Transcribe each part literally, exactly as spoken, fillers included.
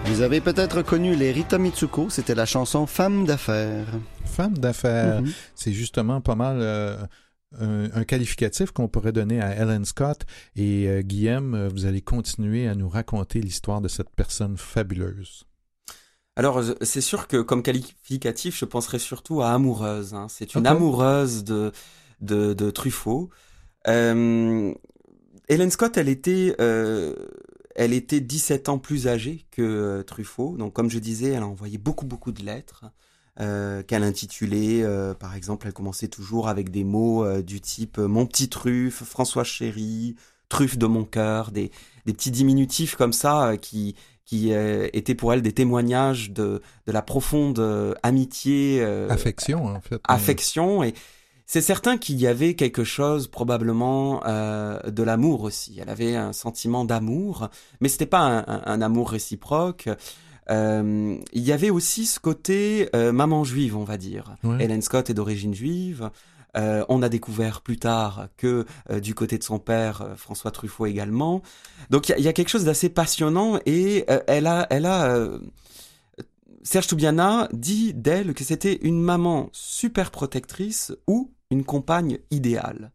Vous avez peut-être connu les Rita Mitsuko, c'était la chanson « Femme d'affaires ». Femme d'affaires, Mm-hmm. c'est justement pas mal euh, un, un qualificatif qu'on pourrait donner à Ellen Scott. Et euh, Guillaume, vous allez continuer à nous raconter l'histoire de cette personne fabuleuse. Alors, c'est sûr que comme qualificatif, je penserais surtout à amoureuse. Hein. C'est une Okay. amoureuse de, de, de Truffaut. Euh, Ellen Scott, elle était, euh, elle était dix-sept ans plus âgée que euh, Truffaut. Donc, comme je disais, elle a envoyé beaucoup, beaucoup de lettres euh, qu'elle intitulait, euh, par exemple, elle commençait toujours avec des mots euh, du type euh, « Mon petit Truffe »,« François chéri »,« Truffe de mon cœur », des, des petits diminutifs comme ça euh, qui... qui euh, étaient pour elle des témoignages de, de la profonde euh, amitié. Euh, affection, en fait. Affection. Et c'est certain qu'il y avait quelque chose, probablement, euh, de l'amour aussi. Elle avait un sentiment d'amour, mais c'était pas un, un, un amour réciproque. Euh, il y avait aussi ce côté euh, maman juive, on va dire. Ouais. Ellen Scott est d'origine juive. Euh, on a découvert plus tard que euh, du côté de son père, euh, François Truffaut également. Donc il y, y a quelque chose d'assez passionnant et euh, elle a, elle a euh, Serge Toubiana dit d'elle que c'était une maman super protectrice ou une compagne idéale.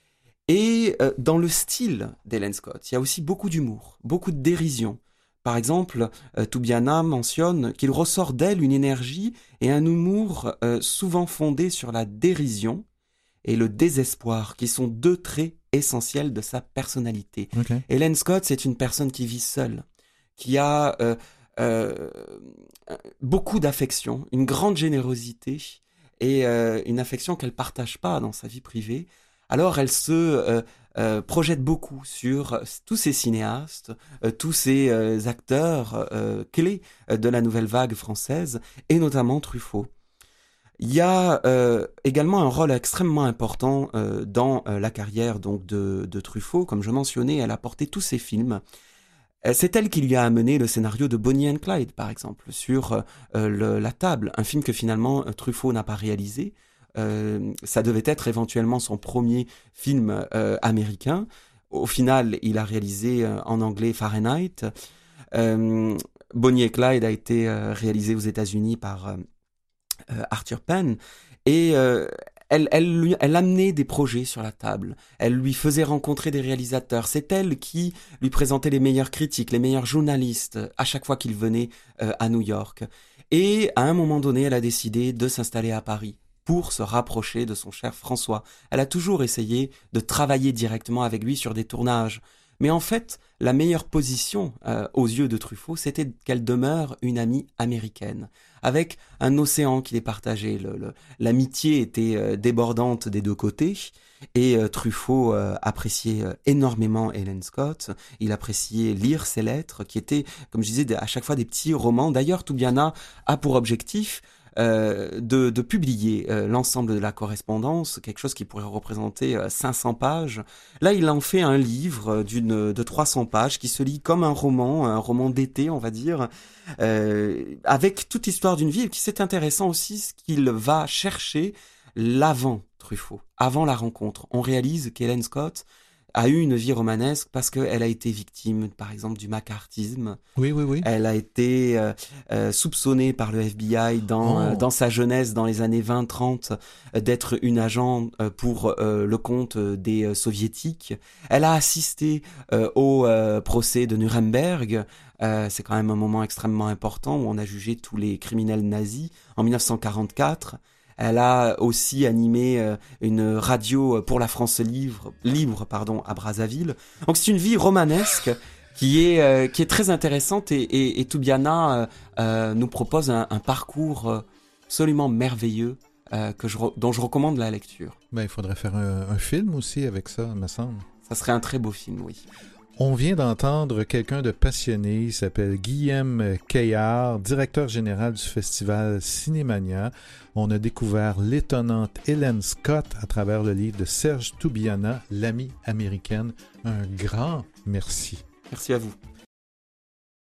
Et euh, dans le style d'Ellen Scott, il y a aussi beaucoup d'humour, beaucoup de dérision. Par exemple, euh, Toubiana mentionne qu'il ressort d'elle une énergie et un humour euh, souvent fondés sur la dérision et le désespoir, qui sont deux traits essentiels de sa personnalité. Okay. Ellen Scott, c'est une personne qui vit seule, qui a euh, euh, beaucoup d'affection, une grande générosité et euh, une affection qu'elle partage pas dans sa vie privée. Alors elle se euh, euh, projette beaucoup sur euh, tous ces cinéastes, euh, tous ces euh, acteurs euh, clés de la nouvelle vague française, et notamment Truffaut. Il y a euh, également un rôle extrêmement important euh, dans euh, la carrière donc de, de Truffaut. Comme je mentionnais, elle a porté tous ses films. Euh, c'est elle qui lui a amené le scénario de Bonnie and Clyde, par exemple, sur euh, le, La Table, un film que finalement euh, Truffaut n'a pas réalisé. Euh, ça devait être éventuellement son premier film euh, américain. Au final, il a réalisé euh, en anglais Fahrenheit. Euh, Bonnie and Clyde a été euh, réalisé aux États-Unis par... Euh, Euh, Arthur Penn, et euh, elle, elle, lui, elle amenait des projets sur la table, elle lui faisait rencontrer des réalisateurs, c'est elle qui lui présentait les meilleurs critiques, les meilleurs journalistes, à chaque fois qu'il venait euh, à New York. Et à un moment donné, elle a décidé de s'installer à Paris pour se rapprocher de son cher François. Elle a toujours essayé de travailler directement avec lui sur des tournages. Mais en fait, la meilleure position euh, aux yeux de Truffaut, c'était qu'elle demeure une amie américaine, avec un océan qui les partageait. Le, le, l'amitié était euh, débordante des deux côtés, et euh, Truffaut euh, appréciait euh, énormément Ellen Scott. Il appréciait lire ses lettres, qui étaient, comme je disais, à chaque fois des petits romans. D'ailleurs, Toubiana a pour objectif Euh, de, de publier euh, l'ensemble de la correspondance, quelque chose qui pourrait représenter euh, cinq cents pages. Là, il en fait un livre d'une, de trois cents pages qui se lit comme un roman, un roman d'été, on va dire, euh, avec toute l'histoire d'une vie. Et qui c'est intéressant aussi, ce qu'il va chercher l'avant Truffaut, avant la rencontre. On réalise qu'Ellen Scott a eu une vie romanesque parce qu'elle a été victime, par exemple, du macartisme. Oui, oui, oui. Elle a été euh, euh, soupçonnée par le F B I dans, oh. euh, dans sa jeunesse, dans les années vingt trente, euh, d'être une agent euh, pour euh, le compte des euh, soviétiques. Elle a assisté euh, au euh, procès de Nuremberg. Euh, c'est quand même un moment extrêmement important où on a jugé tous les criminels nazis en dix-neuf cent quarante-quatre. Elle a aussi animé euh, une radio pour la France libre, libre pardon, à Brazzaville. Donc c'est une vie romanesque qui est, euh, qui est très intéressante et, et, et Toubiana euh, euh, nous propose un, un parcours absolument merveilleux euh, que je, dont je recommande la lecture. Ben, il faudrait faire un, un film aussi avec ça, me semble. Ça serait un très beau film, oui. On vient d'entendre quelqu'un de passionné, il s'appelle Guillaume Caillard, directeur général du festival Cinémania. On a découvert l'étonnante Ellen Scott à travers le livre de Serge Toubiana, L'amie américaine. Un grand merci. Merci à vous.